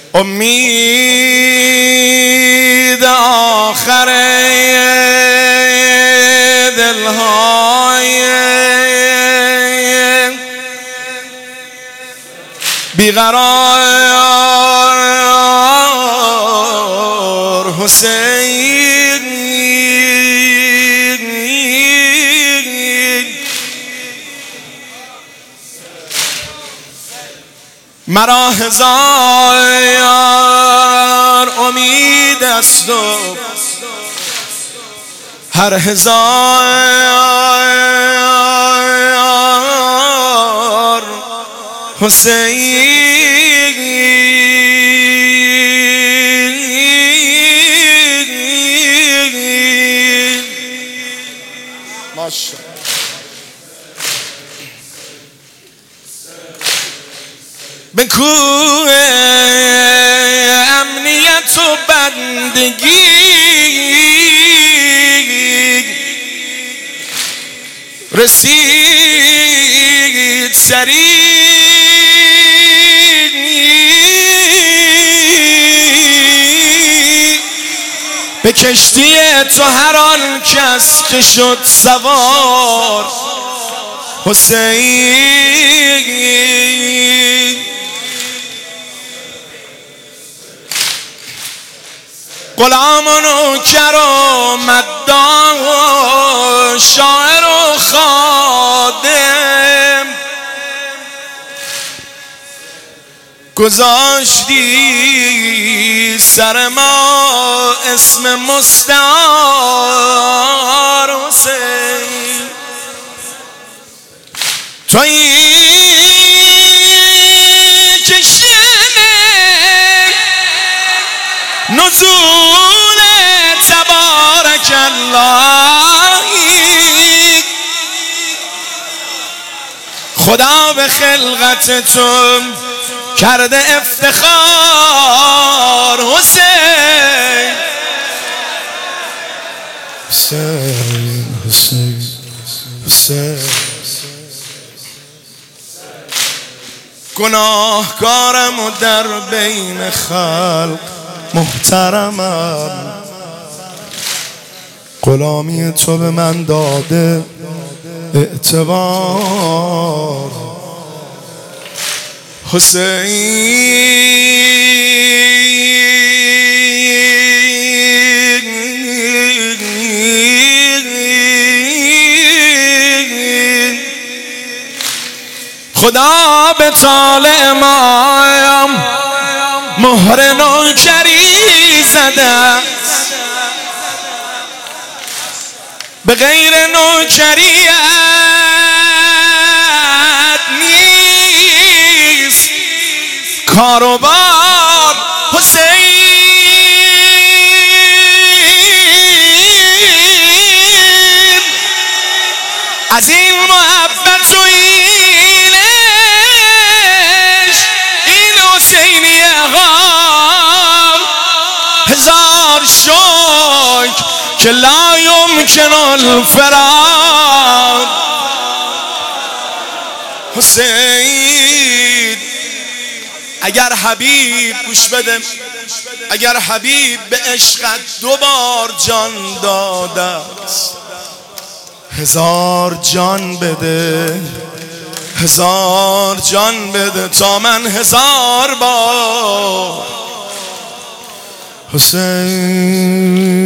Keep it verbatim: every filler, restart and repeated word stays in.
امید آخر دلهای بیقرار حسین مرا هزار امید است و هر هزار حسین ماشاءالله. به کوه امنیت و بندگی رسید سریع به کشتی تو هر آن کس که شد سوار حسین. غلام و نوکر و مداح و شاعر و خادم گذاشتی سر ما اسم مستعار حسین. تویی نزول تبارک الله خدا به خلقت تو کرده افتخار حسین. حسین حسین حسین گناهکارم و در بین خلق محترمم، غلامی تو به من داده اعتبار حسین. خدا به طالع ما مهر نوکری زده، به غیر نوکریت نیست کاروبار حسین. از این محبت و این عشق این حسینی غام هزار شکر که لا یمکن الفراق حسین. اگر حبیب گوش بده، اگر حبیب به عشقت دو بار جان داده است، هزار جان بده، هزار جان بده تا من هزار بار حسین.